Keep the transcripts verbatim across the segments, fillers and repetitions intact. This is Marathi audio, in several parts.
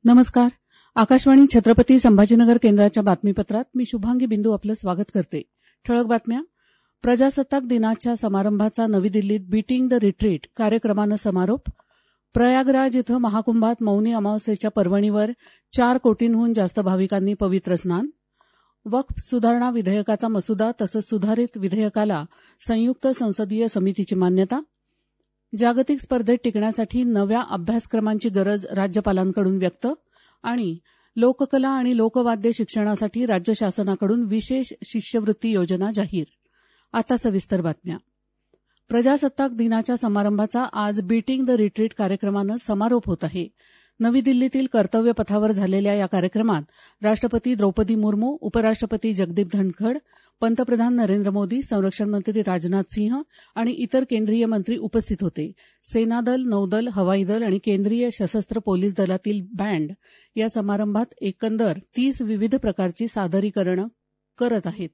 नमस्कार. आकाशवाणी छत्रपती संभाजीनगर केंद्राच्या बातमीपत्रात मी शुभांगी बिंदू आपलं स्वागत करते. ठळक बातम्या. प्रजासत्ताक दिनाच्या समारंभाचा नवी दिल्लीत बीटिंग द रिट्रीट कार्यक्रमानं समारोप. प्रयागराज इथं महाकुंभात मौनी अमावस्येच्या पर्वणीवर चार कोटींहून जास्त भाविकांनी पवित्र स्नान. वक्फ सुधारणा विधेयकाचा मसुदा तसंच सुधारित विधेयकाला संयुक्त संसदीय समितीची मान्यता. जागतिक स्पर्धेत टिकण्यासाठी नव्या अभ्यासक्रमांची गरज राज्यपालांकडून व्यक्त. आणि लोककला आणि लोकवाद्य शिक्षणासाठी राज्य शासनाकडून विशेष शिष्यवृत्ती योजना जाहीर. आता सविस्तर बातम्या. प्रजासत्ताक दिनाच्या समारंभाचा आज बीटिंग द रिट्रीट कार्यक्रमानं समारोप होत आहे. नवी दिल्लीतील कर्तव्य पथावर झालेल्या या कार्यक्रमात राष्ट्रपती द्रौपदी मुर्मू, उपराष्ट्रपती जगदीप धनखड, पंतप्रधान नरेंद्र मोदी, संरक्षण मंत्री राजनाथ सिंह आणि इतर केंद्रीय मंत्री उपस्थित होते. सेनादल, नौदल, हवाई दल आणि केंद्रीय सशस्त्र पोलीस दलातील बँड या समारंभात एकंदर तीस विविध प्रकारची सादरीकरणं करत आहेत.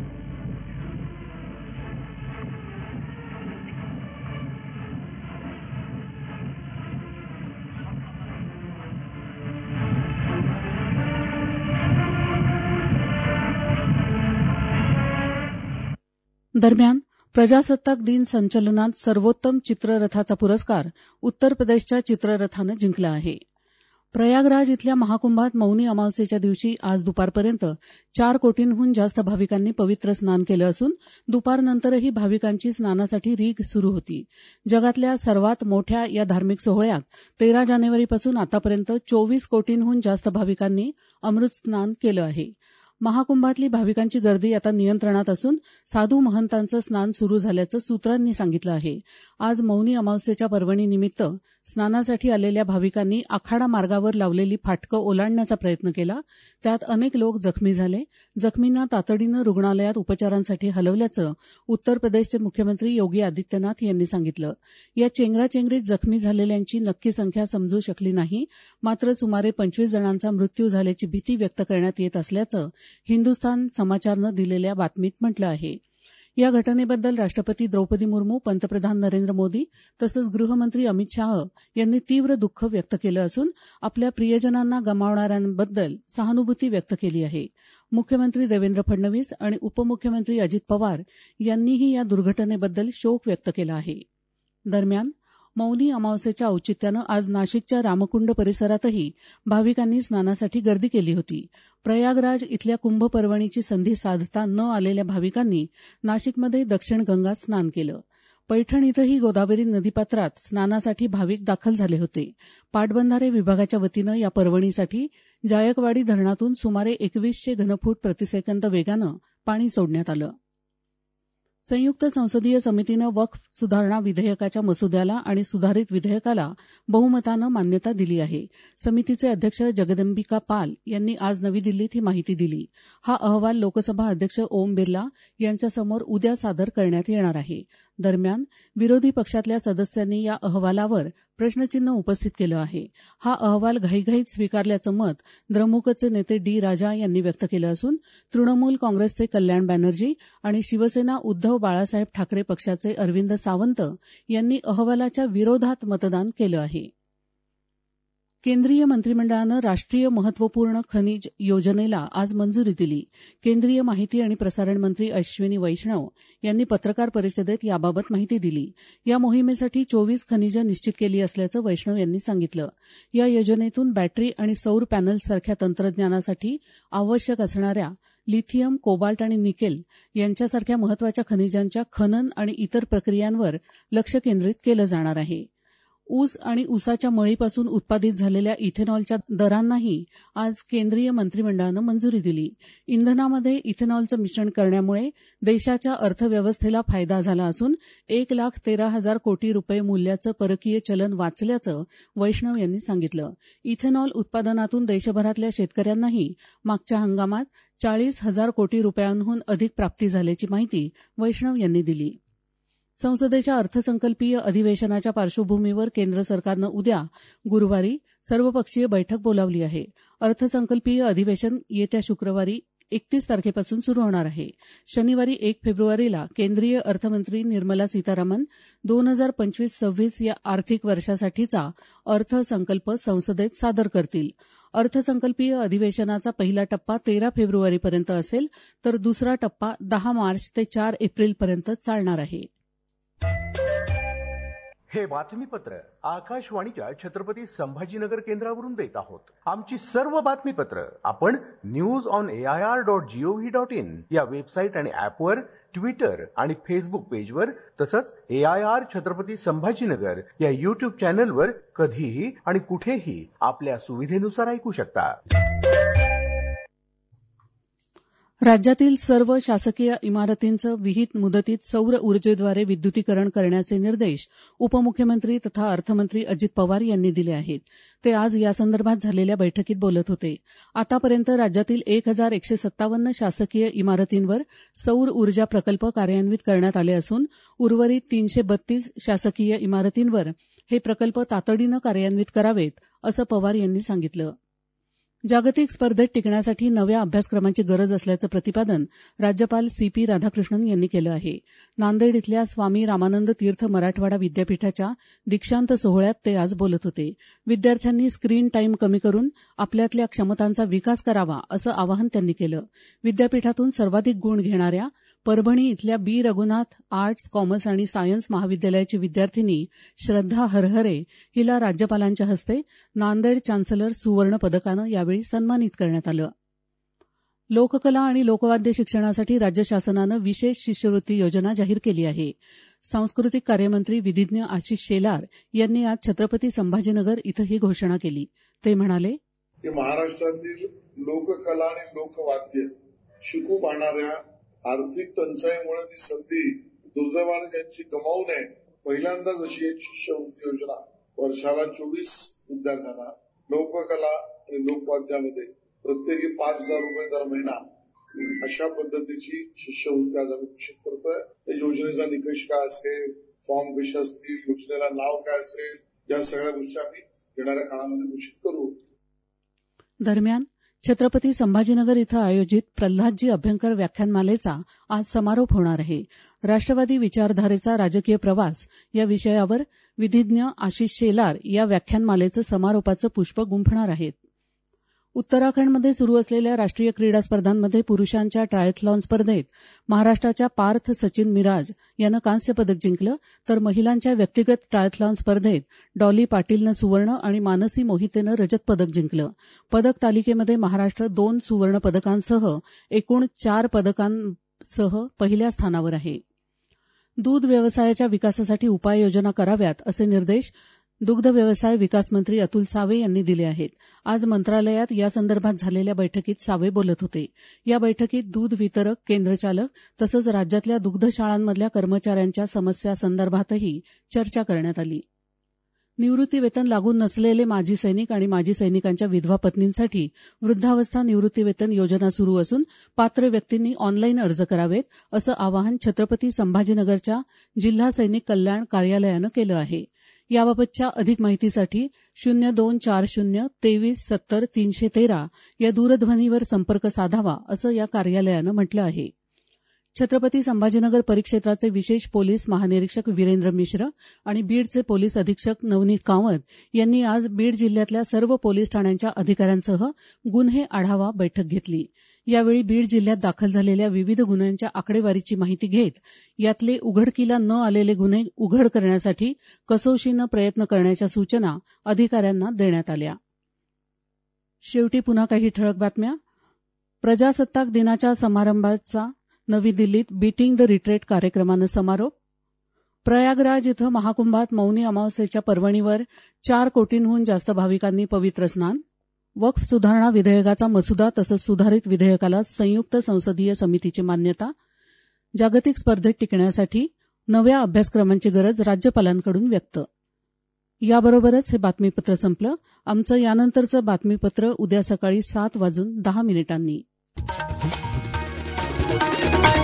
दरम्यान प्रजासत्ताक दिन संचलनात सर्वोत्तम चित्ररथाचा पुरस्कार उत्तर प्रदेशच्या चित्ररथानं जिंकला आहे. प्रयागराज इथल्या महाकुंभात मौनी अमावस्येच्या दिवशी आज दुपारपर्यंत चार कोटींहून जास्त भाविकांनी पवित्र स्नान केलं असून दुपारनंतरही भाविकांची स्नानासाठी रीघ सुरू होती. जगातल्या सर्वात मोठ्या या धार्मिक सोहळ्यात तेरा जानेवारीपासून आतापर्यंत चोवीस कोटींहून जास्त भाविकांनी अमृत स्नान केलं आहे. महाकुंभातली भाविकांची गर्दी आता नियंत्रणात असून साधू महंतांचं स्नान सुरू झाल्याचं सूत्रांनी सांगितलं आहे. आज मौनी अमावस्येच्या पर्वणीनिमित्त स्नानासाठी आलेल्या भाविकांनी आखाडा मार्गावर लावलेली फाटकं ओलांडण्याचा प्रयत्न केला. त्यात अनेक लोक जखमी झाले. जखमींना तातडीनं रुग्णालयात उपचारांसाठी हलवल्याचं उत्तर प्रदेशचे मुख्यमंत्री योगी आदित्यनाथ यांनी सांगितलं. या चेंगराचेंगरीत जखमी झालेल्यांची नक्की संख्या समजू शकली नाही. मात्र सुमारे पंचवीस जणांचा मृत्यू झाल्याची भीती व्यक्त करण्यात येत असल्याचं हिंदुस्थान समाचारनं दिलेल्या बातमीत म्हटलं आहे. या घटनेबद्दल राष्ट्रपती द्रौपदी मुर्मू, पंतप्रधान नरेंद्र मोदी तसंच गृहमंत्री अमित शाह यांनी तीव्र दुःख व्यक्त केलं असून आपल्या प्रियजनांना गमावणाऱ्यांबद्दल सहानुभूती व्यक्त केली आहे. मुख्यमंत्री देवेंद्र फडणवीस आणि उपमुख्यमंत्री अजित पवार यांनीही या दुर्घटनेबद्दल शोक व्यक्त केला आहे. दरम्यान मौनी अमावस्येच्या औचित्यानं आज नाशिकच्या रामकुंड परिसरातही भाविकांनी स्नानासाठी गर्दी केली होती. प्रयागराज इथल्या कुंभ पर्वणीची संधी साधता न आलेल्या भाविकांनी नाशिकमध्ये दक्षिण गंगा स्नान केलं. पैठण इथंही गोदावरी नदीपात्रात स्नानासाठी भाविक दाखल झाले होते. पाटबंधारे विभागाच्या वतीनं या पर्वणीसाठी जायकवाडी धरणातून सुमारे एकवीसशे घनफूट प्रतिसेकंद वेगानं पाणी सोडण्यात आलं. संयुक्त संसदीय समितीनं वक्फ सुधारणा विधेयकाच्या मसुद्याला आणि सुधारित विधेयकाला बहुमतानं मान्यता दिली आहे. समितीचे अध्यक्ष जगदंबिका पाल यांनी आज नवी दिल्लीत ही माहिती दिली. हा अहवाल लोकसभा अध्यक्ष ओम बिर्ला यांच्यासमोर उद्या सादर करण्यात येणार आहे. दरम्यान विरोधी पक्षातल्या सदस्यांनी या अहवालावर प्रश्नचिन्ह उपस्थित केलं आहे. हा अहवाल घाईघाईत स्वीकारल्याचं मत द्रमुकचे नेते डी राजा यांनी व्यक्त केलं असून तृणमूल काँग्रेसचे कल्याण बॅनर्जी आणि शिवसेना उद्धव बाळासाहेब ठाकरे पक्षाचे अरविंद सावंत यांनी अहवालाच्या विरोधात मतदान केलं आहे. केंद्रीय मंत्रिमंडळानं राष्ट्रीय महत्वपूर्ण खनिज योजनेला आज मंजुरी दिली. केंद्रीय माहिती आणि प्रसारण मंत्री अश्विनी वैष्णव यांनी पत्रकार परिषदेत याबाबत माहिती दिली. या मोहिमेसाठी चोवीस खनिजं निश्चित केली असल्याचं वैष्णव यांनी सांगितलं. या योजनेतून बॅटरी आणि सौर पॅनल्ससारख्या तंत्रज्ञानासाठी आवश्यक असणाऱ्या लिथियम, कोबाल्ट आणि निकेल यांच्यासारख्या महत्वाच्या खनिजांच्या खनन आणि इतर प्रक्रियांवर लक्ष केंद्रित केलं जाणार आहे. ऊस आणि ऊसाच्या मळीपासून उत्पादित झालेल्या इथेनॉलच्या दरांनाही आज केंद्रीय मंत्रिमंडळानं मंजुरी दिली. इंधनामध्ये इथेनॉलचं मिश्रण करण्यामुळे देशाच्या अर्थव्यवस्थेला फायदा झाला असून एक लाख तेरा हजार कोटी रुपये मूल्याचं परकीय चलन वाचल्याचं वैष्णव यांनी सांगितलं. इथेनॉल उत्पादनातून देशभरातल्या शेतकऱ्यांनाही मागच्या हंगामात चाळीस हजार कोटी रुपयांहून अधिक प्राप्ती झाल्याची माहिती वैष्णव यांनी दिली. संसदेच्या अर्थसंकल्पीय अधिवेशनाच्या पार्श्वभूमीवर केंद्र सरकारनं उद्या गुरुवारी सर्वपक्षीय बैठक बोलावली आहे. अर्थसंकल्पीय अधिवेशन येत्या शुक्रवारी एकतीस तारखेपासून सुरू होणार आहे. शनिवारी एक फेब्रुवारीला केंद्रीय अर्थमंत्री निर्मला सीतारामन दोन हजार पंचवीस सव्वीस या आर्थिक वर्षासाठीचा अर्थसंकल्प संसदेत सादर करतील. अर्थसंकल्पीय अधिवेशनाचा पहिला टप्पा तेरा फेब्रुवारीपर्यंत असेल तर दुसरा टप्पा दहा मार्च ते चार एप्रिलपर्यंत चालणार आहे. हे बातमीपत्र आकाशवाणीच्या छत्रपती संभाजीनगर केंद्रावरून देत आहोत. आमची सर्व बातमीपत्र आपण news on AIR dot GOV dot in या वेबसाईट आणि ऍपवर, ट्विटर आणि फेसबुक पेजवर तसंच एआयआर छत्रपती संभाजीनगर या युट्यूब चॅनलवर कधीही आणि कुठेही आपल्या सुविधेनुसार ऐकू शकता. राज्यातील सर्व शासकीय इमारतींचं विहित मुदतीत सौर ऊर्जेद्वारे विद्युतीकरण करण्याचे निर्देश उपमुख्यमंत्री तथा अर्थमंत्री अजित पवार यांनी दिले आहेत. ते आज यासंदर्भात झालेल्या बैठकीत बोलत होते. आतापर्यंत राज्यातील एक हजार एकशे सत्तावन्न शासकीय इमारतींवर सौर ऊर्जा प्रकल्प कार्यान्वित करण्यात आले असून उर्वरित तीनशे बत्तीस शासकीय इमारतींवर हे प्रकल्प तातडीनं कार्यान्वित करावेत असं पवार यांनी सांगितलं. जागतिक स्पर्धेत टिकण्यासाठी नव्या अभ्यासक्रमांची गरज असल्याचं प्रतिपादन राज्यपाल सी पी राधाकृष्णन यांनी केलं आहे. नांदेड इथल्या स्वामी रामानंद तीर्थ मराठवाडा विद्यापीठाच्या दीक्षांत सोहळ्यात ते आज बोलत होते. विद्यार्थ्यांनी स्क्रीन टाईम कमी करून आपल्यातल्या क्षमतांचा विकास करावा असं आवाहन त्यांनी केलं. विद्यापीठातून सर्वाधिक गुण घेणाऱ्या परभणी इथल्या बी रघुनाथ आर्ट्स, कॉमर्स आणि सायन्स महाविद्यालयाची विद्यार्थिनी श्रद्धा हरहरे हिला राज्यपालांच्या हस्ते नांदेड चान्सलर सुवर्ण पदकानं यावेळी सन्मानित करण्यात आलं. लोककला आणि लोकवाद्य शिक्षणासाठी राज्य शासनानं विशेष शिष्यवृत्ती योजना जाहीर केली आहे. सांस्कृतिक कार्यमंत्री विधिज्ञ आशिष शेलार यांनी आज छत्रपती संभाजीनगर इथं ही घोषणा केली. ते म्हणाले, महाराष्ट्रातील लोककला आणि लोकवाद्य शिकू पाहणाऱ्या आर्थिक टंचाईमुळे ती संधी दुर्दैवाने ज्यांची गमावू नये, पहिल्यांदाच अशी एक शिष्यवृत्ती योजना वर्षाला चोवीस विद्यार्थ्यांना लोककला आणि लोकवाद्यामध्ये प्रत्येकी पाच हजार रुपये दर महिना अशा पद्धतीची शिष्यवृत्ती आज आम्ही घोषित करतोय. या योजनेचा निकष काय असेल, फॉर्म कसे असतील, योजनेला नाव काय असेल, या सगळ्या गोष्टी आम्ही येणाऱ्या काळामध्ये घोषित करू. दरम्यान छत्रपती संभाजीनगर इथं आयोजित प्रल्हादजी अभ्यंकर व्याख्यानमालेचा आज समारोप होणार आहे. राष्ट्रवादी विचारधारेचा राजकीय प्रवास या विषयावर विधिज्ञ आशिष शेलार या व्याख्यानमालेचं समारोपाचं पुष्प गुंफणार आहेत. उत्तराखंडमध्ये सुरू असलेल्या राष्ट्रीय क्रीडा स्पर्धांमध्ये पुरुषांच्या ट्रायथलॉन स्पर्धेत महाराष्ट्राच्या पार्थ सचिन मिराज यानं कांस्य पदक जिंकलं, तर महिलांच्या व्यक्तिगत ट्रायथलॉन स्पर्धेत डॉली पाटीलनं सुवर्ण आणि मानसी मोहितेनं रजत पदक जिंकलं. पदक तालिकेमध्ये महाराष्ट्र दोन सुवर्ण पदकांसह एकूण चार पदकांसह पहिल्या स्थानावर आहे. दूध व्यवसायाच्या विकासासाठी उपाययोजना कराव्यात असे निर्देश दुग्ध व्यवसाय विकास मंत्री अतुल सावे यांनी दिले आहेत. आज मंत्रालयात यासंदर्भात झालेल्या बैठकीत सावे बोलत होते. या बैठकीत दूध वितरक, केंद्रचालक तसंच राज्यातल्या दुग्धशाळांमधल्या कर्मचाऱ्यांच्या समस्यासंदर्भातही चर्चा करण्यात आली. निवृत्तीवेतन लागू नसलेले माजी सैनिक आणि माजी सैनिकांच्या विधवा पत्नींसाठी वृद्धावस्था निवृत्तीवेतन योजना सुरू असून पात्र व्यक्तींनी ऑनलाईन अर्ज करावेत असं आवाहन छत्रपती संभाजीनगरच्या जिल्हा सैनिक कल्याण कार्यालयानं केलं आहे. याबाबतच्या अधिक माहितीसाठी शून्य दोन चार शून्य तेवीस सत्तर तीनशे तेरा या दूरध्वनीवर संपर्क साधावा असं या कार्यालयानं म्हटलं आहे. छत्रपती संभाजीनगर परिक्षेत्राचे विशेष पोलीस महानिरीक्षक वीरेंद्र मिश्र आणि बीडचे पोलीस अधीक्षक नवनीत कामत यांनी आज बीड जिल्ह्यातल्या सर्व पोलीस ठाण्यांच्या अधिकाऱ्यांसह गुन्हे आढावा बैठक घेतली. यावेळी बीड जिल्ह्यात दाखल झालेल्या विविध गुन्ह्यांच्या आकडेवारीची माहिती घेत यातले उघडकीला न आलेले गुन्हे उघड करण्यासाठी कसोशीनं प्रयत्न करण्याच्या सूचना अधिकाऱ्यांना देण्यात आल्या. शेवटी पुन्हा काही ठळक बातम्या. प्रजासत्ताक दिनाच्या समारंभाचा नवी दिल्लीत बीटिंग द रिट्रीट कार्यक्रमानं समारोप. प्रयागराज इथं महाकुंभात मौनी अमावस्येच्या पर्वणीवर चार कोटींहून जास्त भाविकांनी पवित्र स्नान. वक्फ सुधारणा विधेयकाचा मसुदा तसंच सुधारित विधेयकाला संयुक्त संसदीय समितीची मान्यता. जागतिक स्पर्धेत टिकण्यासाठी नव्या अभ्यासक्रमांची गरज राज्यपालांकडून व्यक्त. याबरोबरच हे बातमीपत्र संपलं. आमचं यानंतरचं बातमीपत्र उद्या सकाळी सात वाजून दहा मिनिटांनी.